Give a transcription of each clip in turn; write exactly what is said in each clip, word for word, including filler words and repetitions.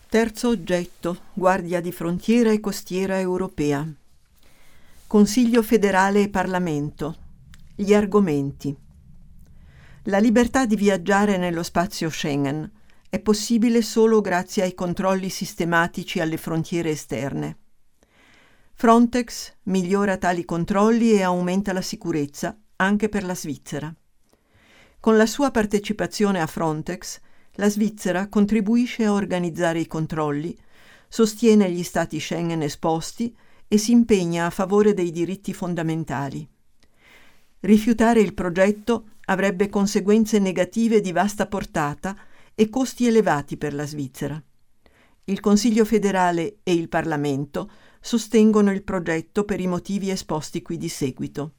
Terzo oggetto, Guardia di Frontiera e Costiera Europea. Consiglio federale e Parlamento. Gli argomenti. La libertà di viaggiare nello spazio Schengen è possibile solo grazie ai controlli sistematici alle frontiere esterne. Frontex migliora tali controlli e aumenta la sicurezza anche per la Svizzera. Con la sua partecipazione a Frontex, la Svizzera contribuisce a organizzare i controlli, sostiene gli Stati Schengen esposti e si impegna a favore dei diritti fondamentali. Rifiutare il progetto avrebbe conseguenze negative di vasta portata e costi elevati per la Svizzera. Il Consiglio federale e il Parlamento sostengono il progetto per i motivi esposti qui di seguito.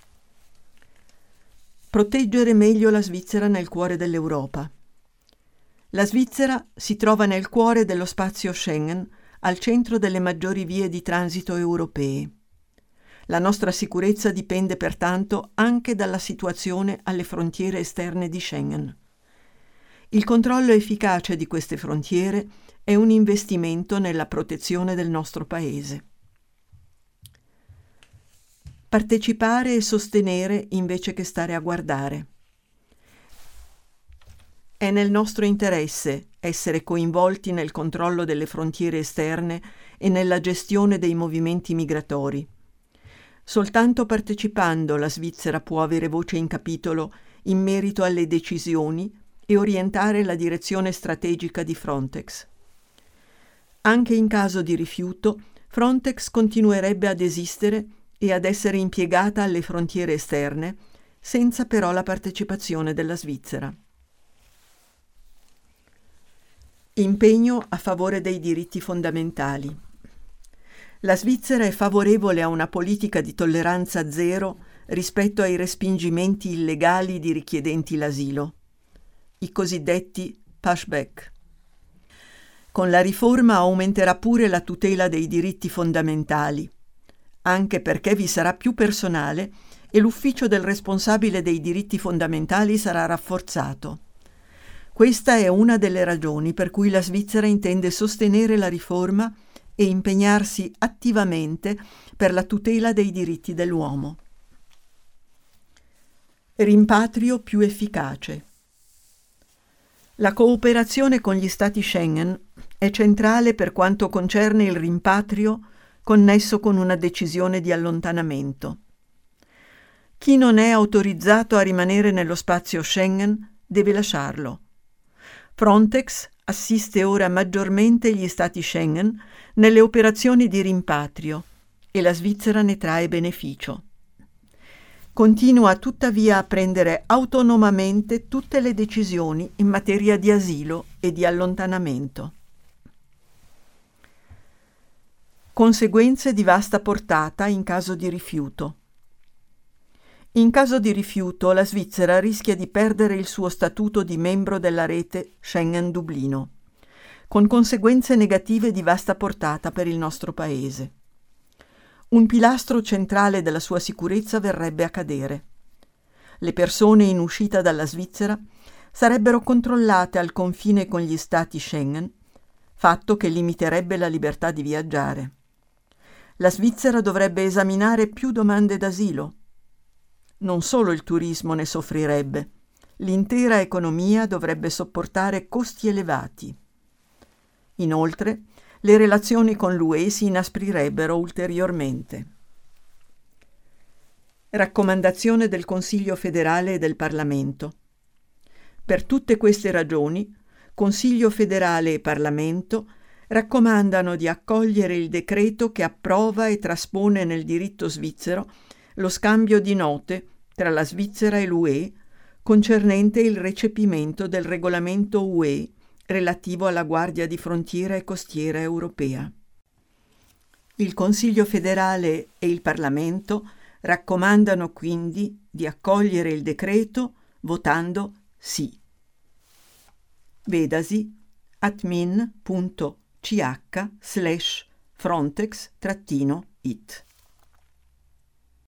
Proteggere meglio la Svizzera nel cuore dell'Europa. La Svizzera si trova nel cuore dello spazio Schengen, al centro delle maggiori vie di transito europee. La nostra sicurezza dipende pertanto anche dalla situazione alle frontiere esterne di Schengen. Il controllo efficace di queste frontiere è un investimento nella protezione del nostro Paese. Partecipare e sostenere invece che stare a guardare. È nel nostro interesse essere coinvolti nel controllo delle frontiere esterne e nella gestione dei movimenti migratori. Soltanto partecipando la Svizzera può avere voce in capitolo in merito alle decisioni e orientare la direzione strategica di Frontex. Anche in caso di rifiuto, Frontex continuerebbe ad esistere e ad essere impiegata alle frontiere esterne, senza però la partecipazione della Svizzera. Impegno a favore dei diritti fondamentali. La Svizzera è favorevole a una politica di tolleranza zero rispetto ai respingimenti illegali di richiedenti l'asilo, i cosiddetti pushback. Con la riforma aumenterà pure la tutela dei diritti fondamentali, anche perché vi sarà più personale e l'ufficio del responsabile dei diritti fondamentali sarà rafforzato. Questa è una delle ragioni per cui la Svizzera intende sostenere la riforma e impegnarsi attivamente per la tutela dei diritti dell'uomo. Rimpatrio più efficace. La cooperazione con gli Stati Schengen è centrale per quanto concerne il rimpatrio connesso con una decisione di allontanamento. Chi non è autorizzato a rimanere nello spazio Schengen deve lasciarlo. Frontex assiste ora maggiormente gli Stati Schengen nelle operazioni di rimpatrio e la Svizzera ne trae beneficio. Continua tuttavia a prendere autonomamente tutte le decisioni in materia di asilo e di allontanamento. Conseguenze di vasta portata in caso di rifiuto. In caso di rifiuto, la Svizzera rischia di perdere il suo statuto di membro della rete Schengen-Dublino, con conseguenze negative di vasta portata per il nostro Paese. Un pilastro centrale della sua sicurezza verrebbe a cadere. Le persone in uscita dalla Svizzera sarebbero controllate al confine con gli Stati Schengen, fatto che limiterebbe la libertà di viaggiare. La Svizzera dovrebbe esaminare più domande d'asilo. Non solo il turismo ne soffrirebbe, l'intera economia dovrebbe sopportare costi elevati. Inoltre, le relazioni con l'U E si inasprirebbero ulteriormente. Raccomandazione del Consiglio federale e del Parlamento. Per tutte queste ragioni, Consiglio federale e Parlamento raccomandano di accogliere il decreto che approva e traspone nel diritto svizzero lo scambio di note tra la Svizzera e l'U E concernente il recepimento del regolamento U E relativo alla Guardia di Frontiera e Costiera Europea. Il Consiglio federale e il Parlamento raccomandano quindi di accogliere il decreto votando sì. Vedasi admin punto c h slash frontex trattino it.